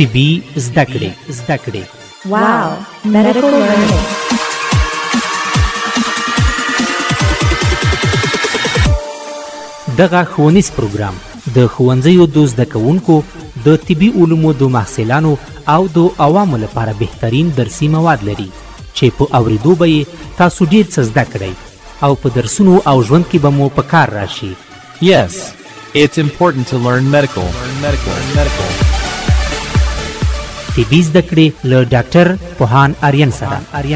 طبي زده کړې. Wow, medical learning. دغه ښوونیز پروګرام د ښوونځیو د زده کوونکو د طبي علومو د محصلانو او د عوامو لپاره بهترین درسي مواد لري چې په اوریدو به یې تاسو ډیر څه زده کړئ او په درسونو او ژوند کې به مو په کار راشي. Yes, it's important to learn medical. طبي زده کړې له ډاکټر پوهان آریان سره.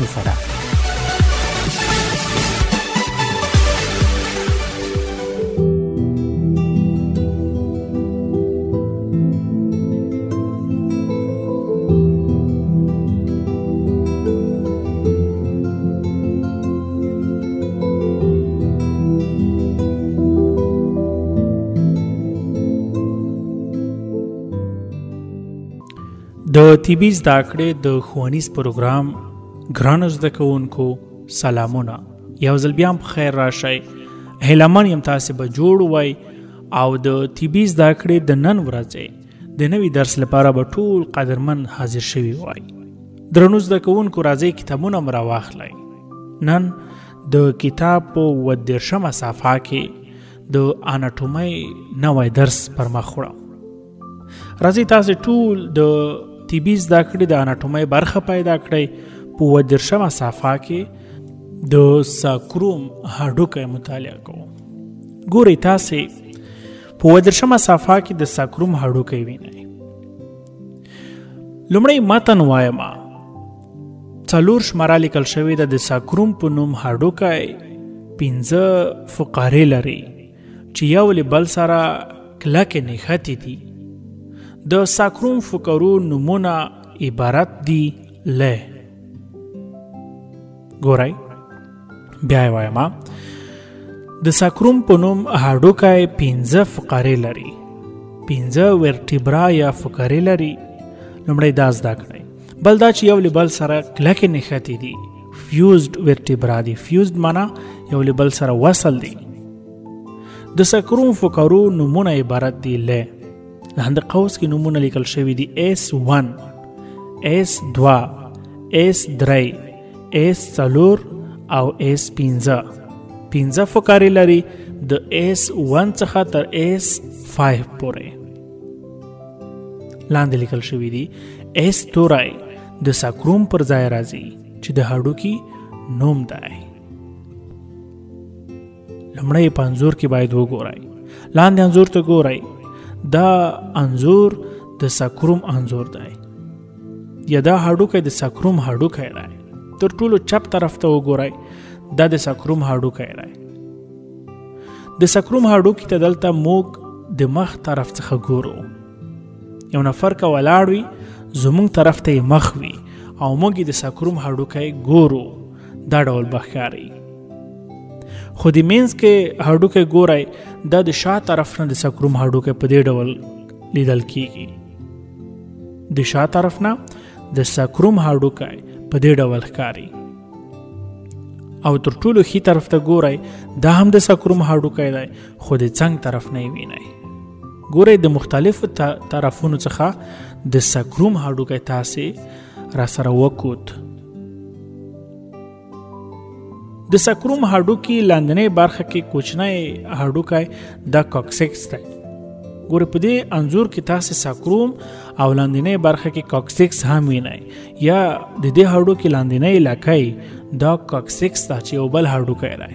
د طبي زده کړې د ښوونیز پروګرام ګرانو زده کوونکو سلامونه. یو ځل بیا په خیر راشئ. هیلهمن یم تاسې به جوړ وئ او د طبي زده کړې د نن ورځې د نوي درس لپاره به ټول قدرمن حاضر شوي وای. درنو زده کوونکو راځئ کتابونه مو راواخلئ. نن د کتاب په 30مه صفحه کې د اناټومۍ نوی درس پر مخ وړم. راځئ تاسې ټول د طبي زده کړې د اناټومۍ برخه پیدا کړئ. په 30مه صفحه کې د ساکروم هډوکی مطالعه کوو. ګورئ تاسې په 30مه صفحه کې د ساکروم هډوکی وینئ. لومړی متن وایم. 4 شماره لیکل شوې ده. د ساکروم په نوم هډوکی 15 فقرې لري چې یو له بل سره کلکې نښتې دي. د ساکروم فقرو نومونه عبارت دي له. ګورئ بیا یې وایم. د ساکروم په نوم هډوکی 15 فقرې لري. 15 ورټیبرا یا فقرې لري. لومړی دا زده کړئ. بل دا چې یو له بل سره کلکې نښتې دي. فیوزډ ورټیبرا دي. فیوزډ معنا یو له بل سره وصل دي. د ساکروم فقرو نومونه عبارت دي له. لاندې قوس کې نومونه لیکل شوي دي. S1 S2 S3 S4 او S5. 15 فقرې لري د S1 څخه تر S5 پورې. لاندې لیکل شوي دي. S توری د ساکروم پر ځای راځي چې د هډوکي نوم دی. لومړی په انځور کې باید وګورئ. لاندې انځور ته ګورئ. دا انځور د ساکروم انځور دی یا دا هډوکی د ساکروم هډوکی دی. تر ټولو چپ طرف ته وګورئ. دا د ساکروم هډوکی دی. د ساکروم هډوکي ته دلته موږ د مخ طرف څخه ګورو. یو نفر که ولاړ وي زموږ طرف ته یې مخ وي او موږ د ساکروم هډوکی ګورو. دا ډول به ښکاري. خو د مینځ کې هډوکی ګورئ. دا د شا طرف نه د ساکروم هډوکی په دې ډول لیدل کیږي. د شا طرف نه د ساکروم هډوکی په دې ډول ښکاري. او تر ټولو ښي طرف ته ګورئ. دا هم د ساکروم هډوکی دی خو د څنګ طرف نه یې وینئ. ګورئ د مختلفو طرفونو څخه د ساکروم هډوکی تاسې را سره وکوت. د ساکروم هډوکي لاندنۍ برخه کې کوچنی هډوکی دا کاکسکس دی. ګورئ په دې انځور کې تاسې ساکروم او لاندنۍ برخه کې کاکسکس هم وینئ. یا د دې هډوکي لاندنۍ لکۍ دا کاکسکس دا چې یو بل هډوکی دی.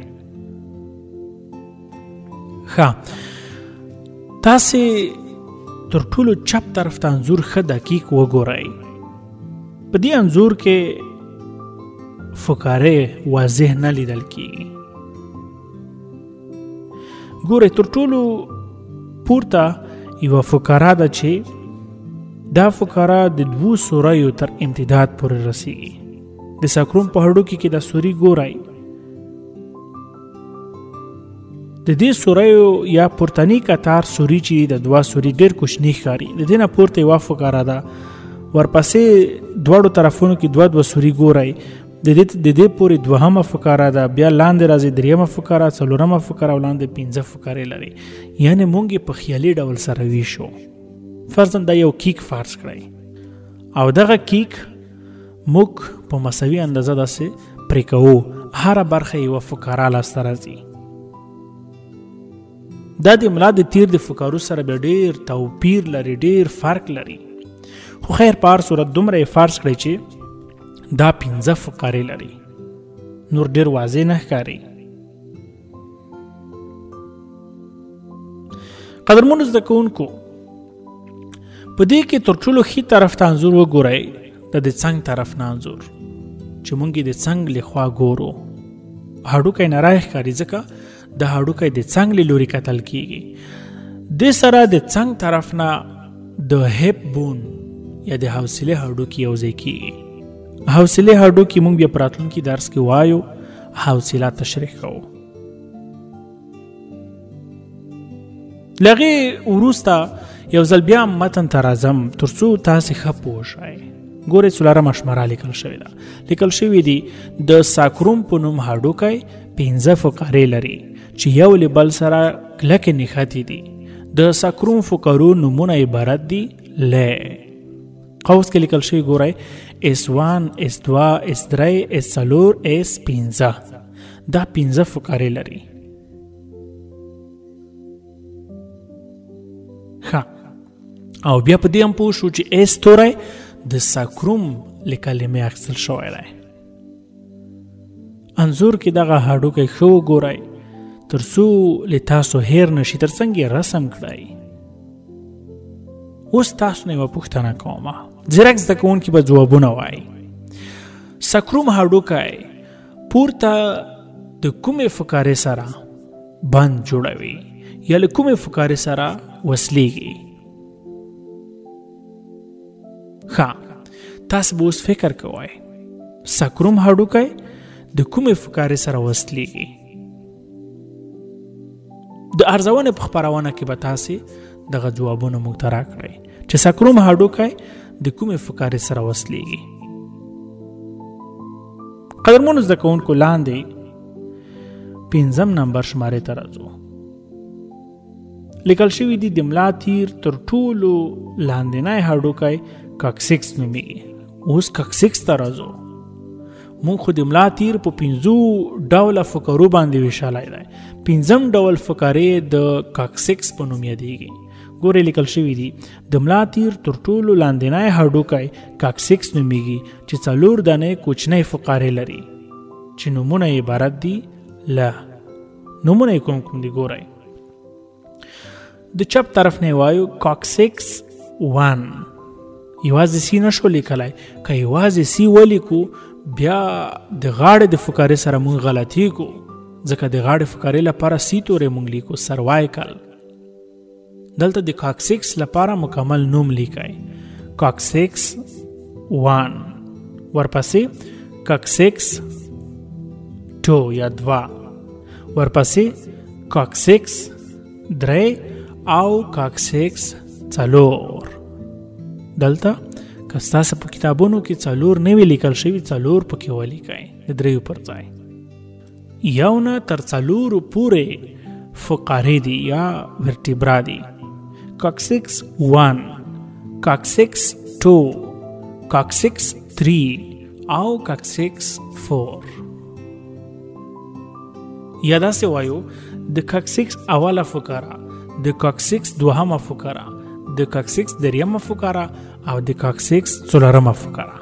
ښه تاسې تر ټولو چپ طرف ته انځور ښه دقیق وګورئ. په دې انځور کې فقرې واضح نه لیدل کیږي. ګورئ تر ټولو پورته یوه فقره ده چې دا فقره د 2 سوریو تر امتداد پورې رسیږي. د ساکروم په هډوکي کې دا سوري ګورئ. د دې سوریو یا پورتنی کتار سوري چې د 2 سوري ډېر کوچني ښکاري. د دې نه پورته یوه فقره ده. ورپسې دواړو طرفونو کې 2 سوري ګورئ. د دې پورې 2مه فقره ده. بیا لاندې راځي 3مه فقره، 4مه فقره او لاندې 15 فقرې لري. یعنې مونږ په خیالي ډول سره ویشو. فرضاً دا یو کیک فرض کړئ. او دغه کیک موږ په مساوي اندازه داسې پرې کوو، هره برخه یوه فقاره لاسته راځي. دا د ملا د تیر د فقارو سره بیا ډېر توپیر لري، ډېر فرق لري. خو خیر په هر صورت دومره یې فرض کړئ چې دا 15 فقارې لري، نور ډېر واضح نه ښکاري. قدرمنو زده کوونکو، په دې کې تر ټولو ښي طرف ته انځور وګورئ، د څنګ طرف نه انځور چې مونږ یې د څنګ له خوا ګورو. هډوکی نری ښکاري ځکه د هډوکی د څنګ له لوري کتل کیږي. دې سره د څنګ طرف نه د هیپ بون یا د حوصلې هډوکي یوځای کیږي. حوصلې هډوکي مونږ بیا په راتلونکي درس کې وایو، حوصله تشریح کوو. لغې وروسته یو ځل بیا متن ته راځم ترڅو تاسې ښه پوه شئ. ګورئ څلورمه شماره لیکل شوې ده. لیکل شوي دي د ساکروم په نوم هډوکی 15 فقرې لري چې یو له بل سره کلکې نښتې دي. د ساکروم فقرو نومونه عبارت دي له قوس کې لیکل شوي. ګورئ S1 S2 S3 S4 S15 دا 15 فقرې لري. او بیا په دې هم پوه شو چې اس توری د ساکروم له کلمې اخیستل شوی دی. انځور کې دغه هډوکی ښه وګورئ ترڅو له تاسو هیر نشي، ترڅنګ یې رسم کړئ. اوس تاسو نه یوه پوښتنه کومه، ځیرک زده کوونکي به ځوابونه وایي. ساکروم هډوکی پورته د کومې فقرې سره بند جوړوي یا له کومې فقرې سره وصلیږي؟ تاسو به اوس فکر کوئ ساکروم هډوکی د کومې فقرې سره وصلیږي. د ارزونې په خپرونه کې به تاسې دغه ځوابونه موږ ته راکړئ چې ساکروم هډوکی د کومې فقرې سره وصلیږي. قدرمنو زده کوونکو، لاندې 15 نمبر شمارې ته راځو. لیکل شوي دي د ملا تیر تر ټولو لاندنی هډوکی کاکسیکس نومیږي. اوس کاکسیکس ته راځو. مونږ خو د ملا تیر په 15 ډوله فقرو باندې ویشلی دی. 15 ډول فقرې د کاکسیکس په نوم یادیږي. ګورې لیکل شوي دي د ملا تیر تر ټولو لاندنی هډوکی کاکسیکس نومیږي چې 4 دانې کوچنۍ فقرې لري چې نومونه یې عبارت دي له. نومونه یې کوم کوم دي؟ ګورئ د چپ طرف نه وایو کاکسیکس 1. یوازې سی نشو لیکلای، که یوازې سی ولیکو بیا د غاړې د فقرې سره مونږ غلطي کو، ځکه د غاړې فقرې لپاره سی تورې مونږ لیکو سروایکل. دلته د کاکسیکس لپاره مکمل نوم لیکای کاکسیکس 1، ورپسې کاکسیکس 2 یا 2، ورپسې کاکسیکس 3 او کاکسیکس 4. دلته که ستاسو په کتابونو کې 4 نه وي لیکل شوي، 4 پکې ولیکئ د 3 پر ځای. یو نه تر 4 پورې فقرې دي یا ورټیبرا دي. کاکسیکس 1، کاکسیکس 2، کاکسیکس 3 او کاکسیکس 4. یا داسې وایو د کاکسیکس اوله فقره، د کاکسیکس دوهمه فقره، د کاکسیکس دریمه فقره او د کاکسیکس 4مه فقره.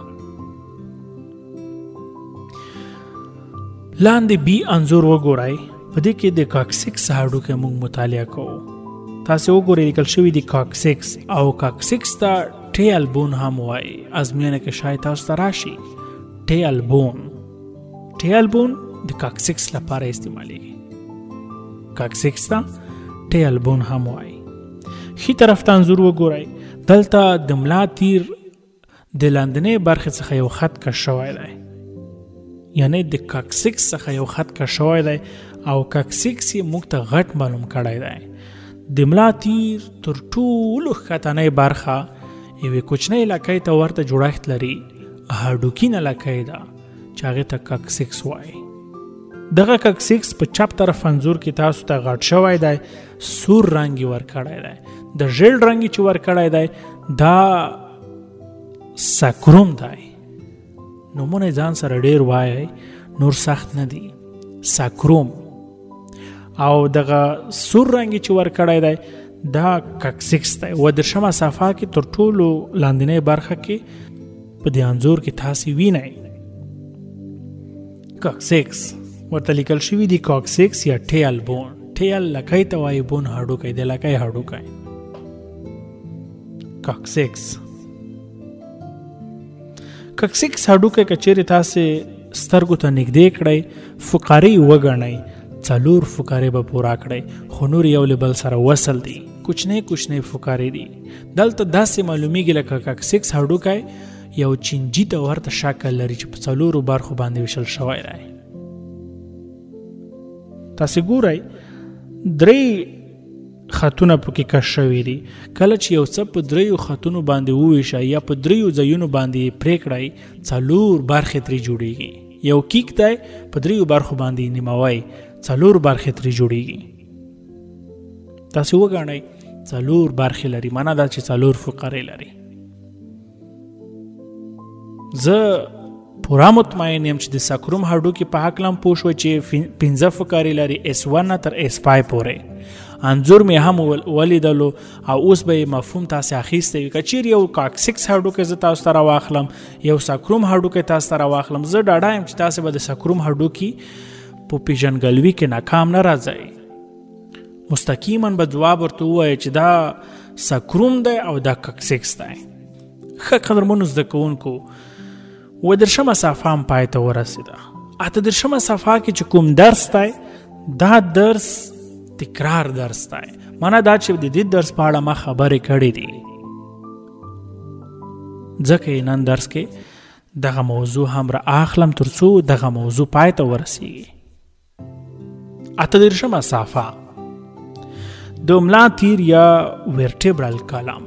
لاندې بی انځور وګورئ. په دې کې د کاکسیکس هډوکی موږ مطالعه کوو. تاسې وګورئ لیکل شوي دي کاکسیکس، او کاکسیکس ته ټیل بون هم وایي. ازموینه کې شاید تاسو ته راشي ټیل بون. ټیل بون د کاکسیکس لپاره استعمالیږي. کاکسیکس ته ټیل بون هم وایي. ښي طرف ته انځور وګورئ. دلته د ملا تیر د لاندنۍ برخې څخه یو خط کش شوی دی، یعنی د کاکسیکس څخه یو خط کش شوی دی او کاکسیکس یې موږ ته غټ معلوم کړی دی. د ملا تیر تر ټولو ښکتنۍ برخه یوې کوچنۍ لکۍ ته ورته جوړښت لري، هډوکینه لکۍ ده چې هغې ته کاکسیکس وایي. دغه کاکسیکس په چپ طرف انځور کې تاسو ته غټ شوی دی، سور رنګ یې ورکړی دی. د ژیړ رنګ چې ورکړی دی دا ساکروم دی. نومونه ځان سره ډیر وایي، نور سخت نه دی. ساکروم او دغه سور رنګ چې ورکړی دی دا کاکسیکس دی. و درشمه صفحه کې تر ټولو لاندنۍ برخه کې په دې انځور کې تاسو وینئ کاکسیکس ورته لیکل شوی دی کاکسیکس یا ټیل بون. ټیل لکۍ ته وایي، بون هډوکی دی، لکۍ هډوکی. کاکسیکس هډوکی که چیرې تاسې سترګو ته نږدې کړئ، فقارې وګڼئ، 4 فقارې به پوره کړئ، خو نور یو له بل سره وصل دي، کوچنی فقارې دي. دلته داسې معلومیږي لکه کاکسیکس هډوکی یو چینجي ته ورته شکل لري چې په 4 برخو باندې ویشل شوی دی. تاسې ګورئ 3 خطونه پکې کش شوي دي. کله چې یو څه په 3 خطونو باندې وویشئ یا په 3 ځایونو باندې پرې کړئ، 4 برخې ترې جوړیږي. یو کیک دی په 3 برخو باندې نیموئ، 4 برخې ترې جوړیږي. تاسې وګڼئ 4 برخې لري، معنا دا چې 4 فقرې لري. زه پورا مطمئن یم چې د ساکروم هډوکي په هکله هم پوه شوئ چې 15 فقرې لري، S1 تر S5 پورې. انځور مې هم ولیدلو او اوس به مفهوم تاسې اخیستی وي. که چیرې یو کاکسیکس هډوکی زه تاسو ته راواخلم، یو ساکروم هډوکی تاسو ته راواخلم، زه ډاډه یم چې تاسې به د ساکروم هډوکي په پیژندګلوي کې ناکام نه راځئ. مستقیما به جواب ورته ووایي چې دا ساکروم دی او دا کاکسیکس دی. ښه قدرمنو زده کوونکو، 8 صفحه هم پای ته ورسېده. 8 صفحه کې چې کوم درس دی، دا درس تکرار درس دی. معنا دا چې د دې درس په اړه ما خبرې کړې دي، ځکه نن درس کې دغه موضوع هم را اخلم ترڅو دغه موضوع پای ته ورسیږي. 8 صفحه د ملا تیر یا ورټیبرال کالم.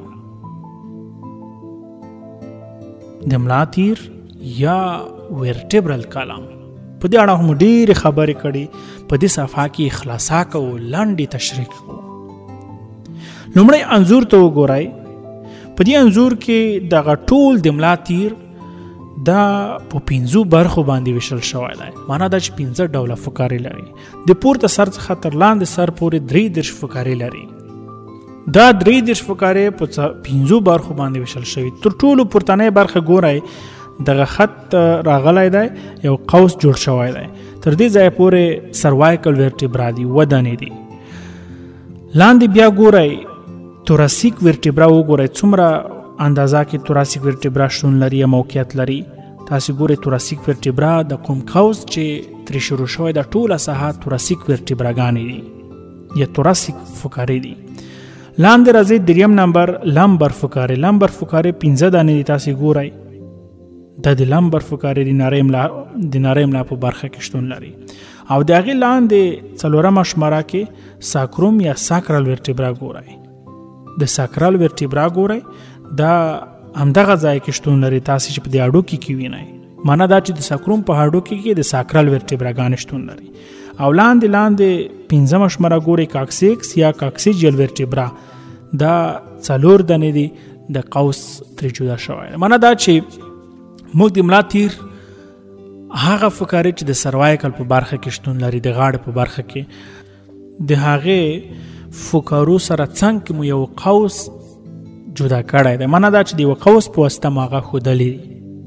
د ملا تیر یا ورټیبرال کالم په دې اړه هم ډېرې خبرې کړي. په دې صفحه کې خلاصه کوو، لاندې تشریح کوو. لومړی انځور ته وګورئ. په دې انځور کې دغه ټول د ملا تیر دا په 5 برخو باندې ویشل شوی دی. معنا دا چې 15 ډوله فقارې لري. د پورته سر څخه تر لاندې سر پورې 33 فقارې لري. دا 33 فقارې په 5 برخو باندې ویشل شوی. تر ټولو پورتنۍ برخه ګورئ، دغه خط راغلی دی، یو قوس جوړ شوی دی. تر دې ځای پورې سروایکل ورټیبرا دي، ودانې دي. لاندې بیا ګورئ توراسیک ورټیبرا وګورئ، څومره اندازه کې توراسیک ورټیبرا شتون لري یا موقعیت لري. تاسې ګورئ توراسیک ورټیبرا د کوم قوس چې ترې شروع شوی د ټوله ساحه توراسیک ورټیبراګانې دي یا توراسیک فقارې دي. لاندې راځئ 3 نمبر لمبر فقارې. لمبر فقارې 15 دانې دي. تاسې ګورئ دا د لمبر فقارې د نری ملا په برخه کې شتون لري. او د هغې لاندې 4 شماره کې ساکروم یا ساکرال ورټیبرا ګورئ. د ساکرال ورټیبرا ګورئ، دا همدغه ځای کې شتون لري. تاسې چې په دې هډوکي کې وینئ، معنا دا چې د ساکروم په هډوکي کې د ساکرال ورټیبراګانې شتون لري. او لاندې 15 شماره ګورئ کاکسیکس یا کاکسیجیل ورټیبرا. دا 4 دانې دي، د قوس ترې جدا شوی. معنا دا چې موږ د ملا تیر هغه فقارې چې د سروایکل په برخه کې شتون لري، د غاړې په برخه کې، د هغې فقارو سره څنګ کې مو یو قوس جدا کړی دی. معنا دا چې د یو قوس په واسطه مو هغه ښودلی دي.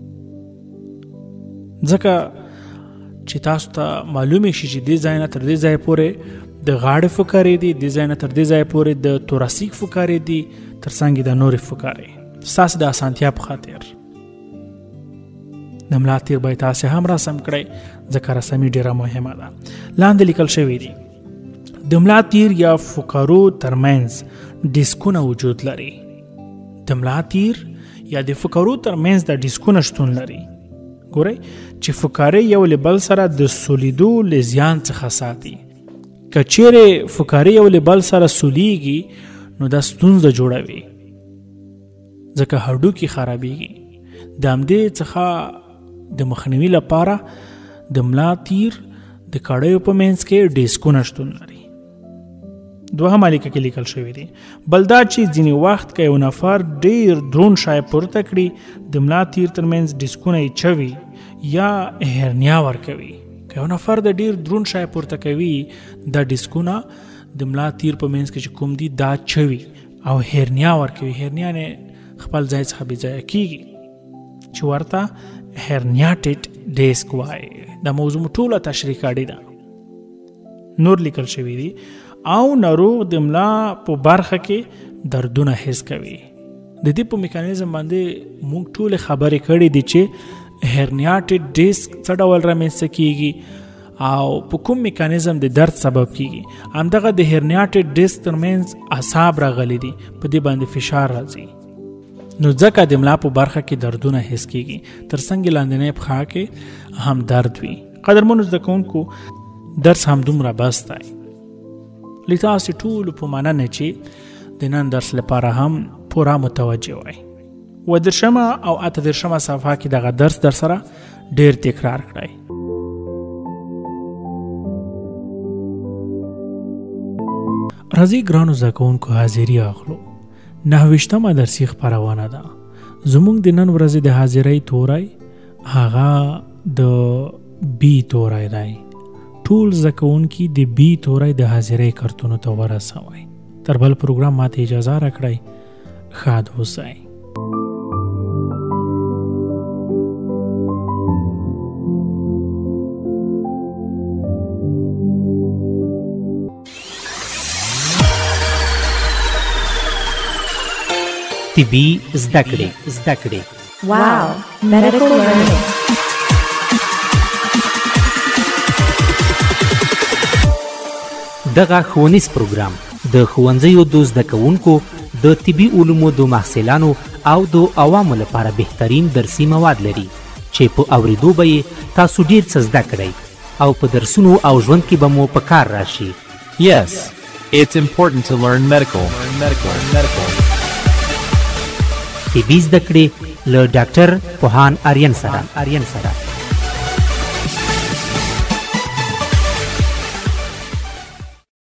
ځکه چې تاسو ته معلومې شي چې دې ځای نه تر دې ځای پورې د غاړې فقارې دي، دې ځای نه تر دې ځای پورې د توراسیک فقارې دي، تر څنګ د نورې فقارې. ستاسې د اسانتیا په خاطر د ملا تیر باید تاسې هم رسم کړئ، ځکه رسمي ډېره مهمه ده. لاندې لیکل شوي دي د ملا تیر یا فقارو ترمنځ ډیسکونه وجود لري. د ملا تیر یا د فقارو ترمنځ د ډیسکونه شتون لري. ګورئ چې فقارې یو له بل سره د سولیدو له زیان څخه ساتي. که چیرې فقارې یو له بل سره سولیږي نو دا ستونزه جوړوي، ځکه هډوکي خرابېږي. د همدې څخه د مخنیوي لپاره د ملا تیر د کړیو په منځ کې ډیسکونه شتون لري. دوهمه لیکه کې لیکل شوی دی. بل دا چې ځینې وخت که یو نفر ډیر درون شی پورته کړي د ملا تیر ترمنځ ډیسکونه یې چوي یا هرنیا ورکوي. که یو نفر د ډیر درون شی پورته کوي دا ډیسکونه د ملا تیر په منځ کې چې کوم دي دا چوي او هرنیا ورکوي. هرنیا نه خپل ځای څخه بې ځایه کېږي چې ورته هرنیاټډ ډیسک وایي. دا موضوع ټوله تشریح کړې ده. نور لیکل شوی دی او ناروغ د ملا په برخه کې دردونه حس کوي. د دې په میکانیزم باندې موږ ټول خبرې کړې دي چې هرنیاټډ ډیسک څه ډول رامنځته کیږي او په کوم میکانیزم د درد سبب کیږي. همدغه د هرنیاټډ ډیسک ترمنځ اعصاب راغلي دي، په دې باندې فشار راځي، نو ځکه د ملا په برخه کې دردونه حس کیږي. ترڅنګ لاندنۍ پښه کې هم درد وي. قدرمنو زده کوونکو، درس هم دومره بس دی. له تاسو ټولو په مننه چې د نن درس لپاره هم پوره متوجه وای. و درشمه او اته درشمه صفحه کې دغه درس در سره ډیر تکرار کړئ. راځي ګرانو زده کوونکو حاضري اخلو. 9 درسي خپرونه ده. زموږ د نن ورځې د حاضرۍ توری هغه د بی توری دی. ټول زده کوونکي د بی توری د حاضرۍ کارتونو ته ورسوئ. تر بل پروګرام ماته اجازه راکړئ. ښاد اوسئ. طبي زده کړې. Wow, medical learning. دغه ښوونیز پروګرام د ښوونځیو د زده کوونکو، د طبي علومو د محصلانو او د عوامو لپاره بهترین درسي مواد لري چې په اوریدو به یې تاسو ډیر څه زده کړئ او په درسونو او ژوند کې به مو په کار راشي. Yes, it's important to learn medical. طبي زده کړې له ډاکټر پوهان آریان سره.